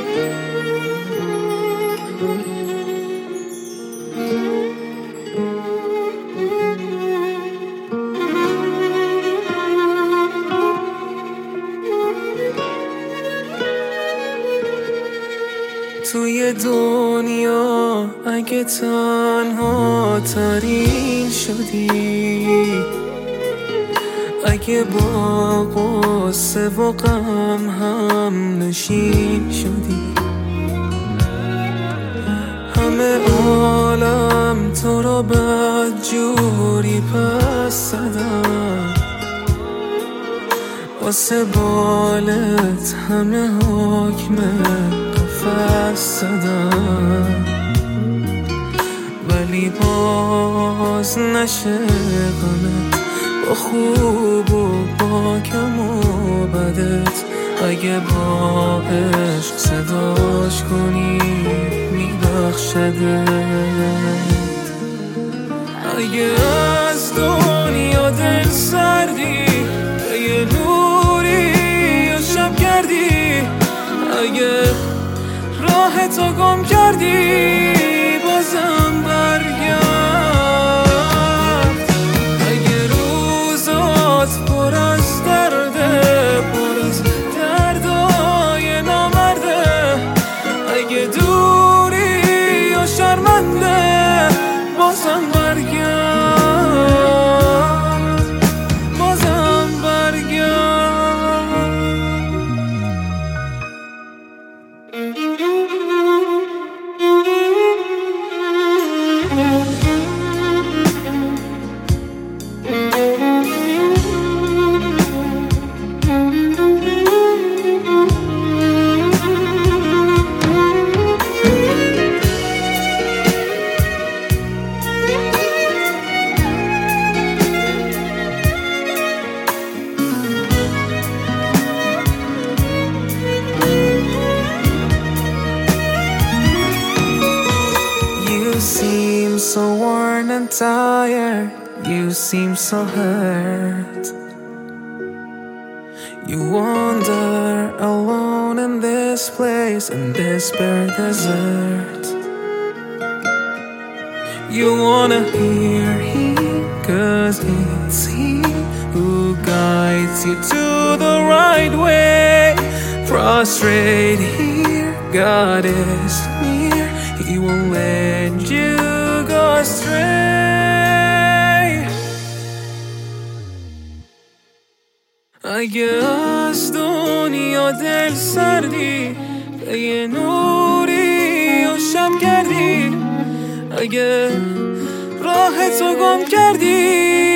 توی دنیا اگه تنها ترین شدی، اگه با غصه و غم هم نشین شدی، همه عالم تو رو بدجوری پس زدن، واسه بالت همه حکم قفس زدن، ولی باز نشه غمت با خوب و با کم و بدت. اگه با عشق صداش کنی میبخشدت. اگه از دنیا دل سردی به یه نوری و شب کردی، اگه راه تو گم کردی بازم برگرد. اگه روزات پر از درده، پر از دردای نامرده، اگه دوری و شرمنده بازم برگرد، بازم برگرد. You seem so worn and tired, you seem so hurt. You wander alone in this place, in this bare desert. You wanna hear him, 'cause it's he who guides you to the right way. Prostrate here, God is near, he won't let you go astray. اگه از دنیا دل سردی به یه نوری و شب کردی، اگه راه تو گم کردی